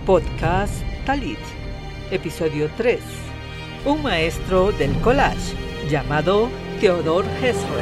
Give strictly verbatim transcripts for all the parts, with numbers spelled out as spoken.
Podcast Talit, episodio tres. Un maestro del collage llamado Theodor Herzl.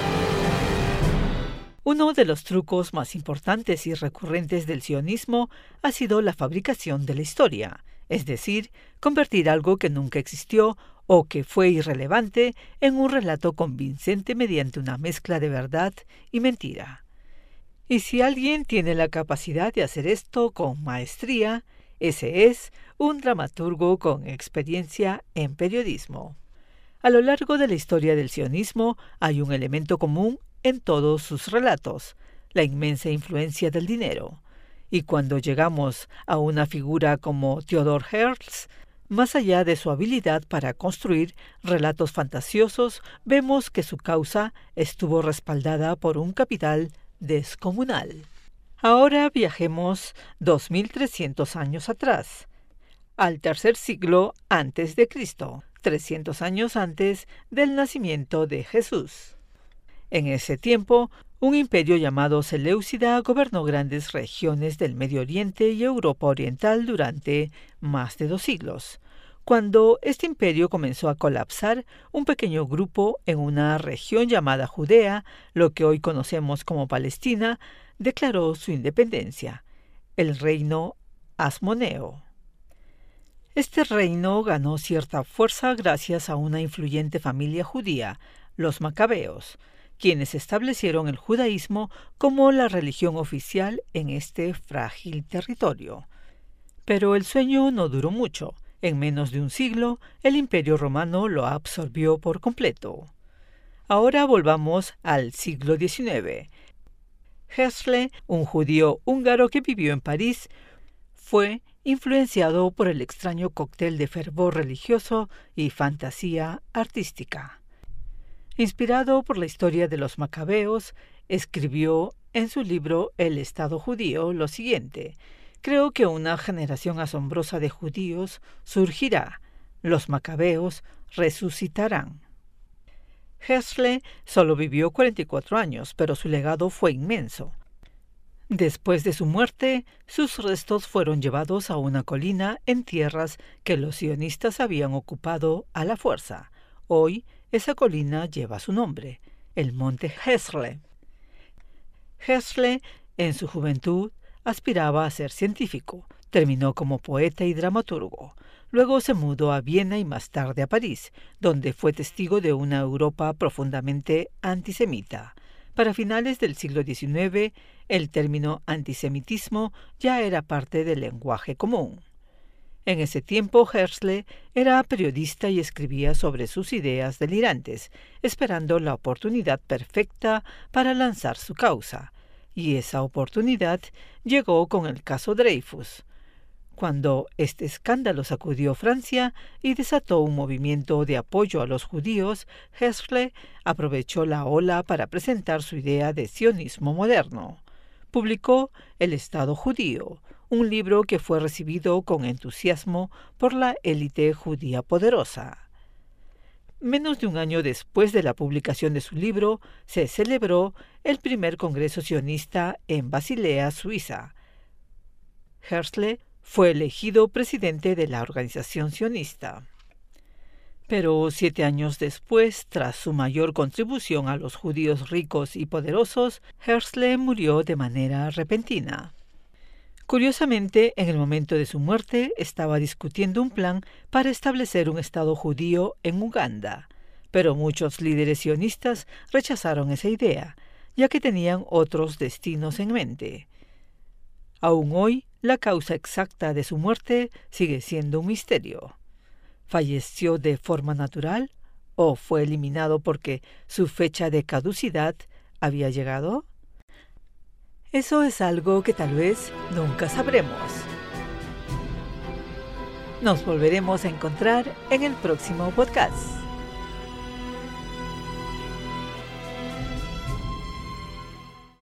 Uno de los trucos más importantes y recurrentes del sionismo ha sido la fabricación de la historia, es decir, convertir algo que nunca existió o que fue irrelevante en un relato convincente mediante una mezcla de verdad y mentira. Y si alguien tiene la capacidad de hacer esto con maestría, ese es un dramaturgo con experiencia en periodismo. A lo largo de la historia del sionismo hay un elemento común en todos sus relatos, la inmensa influencia del dinero. Y cuando llegamos a una figura como Theodor Herzl, más allá de su habilidad para construir relatos fantasiosos, vemos que su causa estuvo respaldada por un capital descomunal. Ahora viajemos dos mil trescientos años atrás, al tercer siglo antes de Cristo, trescientos años antes del nacimiento de Jesús. En ese tiempo, un imperio llamado Seleucida gobernó grandes regiones del Medio Oriente y Europa Oriental durante más de dos siglos. Cuando este imperio comenzó a colapsar, un pequeño grupo en una región llamada Judea, lo que hoy conocemos como Palestina, declaró su independencia, el reino Hasmoneo. Este reino ganó cierta fuerza gracias a una influyente familia judía, los Macabeos, quienes establecieron el judaísmo como la religión oficial en este frágil territorio. Pero el sueño no duró mucho. En menos de un siglo, el Imperio Romano lo absorbió por completo. Ahora volvamos al siglo diecinueve. Herzl, un judío húngaro que vivió en París, fue influenciado por el extraño cóctel de fervor religioso y fantasía artística. Inspirado por la historia de los Macabeos, escribió en su libro El Estado Judío lo siguiente: «Creo que una generación asombrosa de judíos surgirá. Los Macabeos resucitarán». Herzl solo vivió cuarenta y cuatro años, pero su legado fue inmenso. Después de su muerte, sus restos fueron llevados a una colina en tierras que los sionistas habían ocupado a la fuerza. Hoy, esa colina lleva su nombre, el Monte Herzl. Herzl, en su juventud, aspiraba a ser científico. Terminó como poeta y dramaturgo. Luego se mudó a Viena y más tarde a París, donde fue testigo de una Europa profundamente antisemita. Para finales del siglo diecinueve, el término antisemitismo ya era parte del lenguaje común. En ese tiempo, Herzl era periodista y escribía sobre sus ideas delirantes, esperando la oportunidad perfecta para lanzar su causa. Y esa oportunidad llegó con el caso Dreyfus, cuando este escándalo sacudió Francia y desató un movimiento de apoyo a los judíos. Herzl aprovechó la ola para presentar su idea de sionismo moderno. Publicó El Estado Judío, un libro que fue recibido con entusiasmo por la élite judía poderosa. Menos de un año después de la publicación de su libro, se celebró el primer Congreso Sionista en Basilea, Suiza. Herzl fue elegido presidente de la organización sionista. Pero siete años después, tras su mayor contribución a los judíos ricos y poderosos, Herzl murió de manera repentina. Curiosamente, en el momento de su muerte, estaba discutiendo un plan para establecer un Estado judío en Uganda, pero muchos líderes sionistas rechazaron esa idea, ya que tenían otros destinos en mente. Aún hoy, la causa exacta de su muerte sigue siendo un misterio. ¿Falleció de forma natural o fue eliminado porque su fecha de caducidad había llegado? Eso es algo que tal vez nunca sabremos. Nos volveremos a encontrar en el próximo podcast.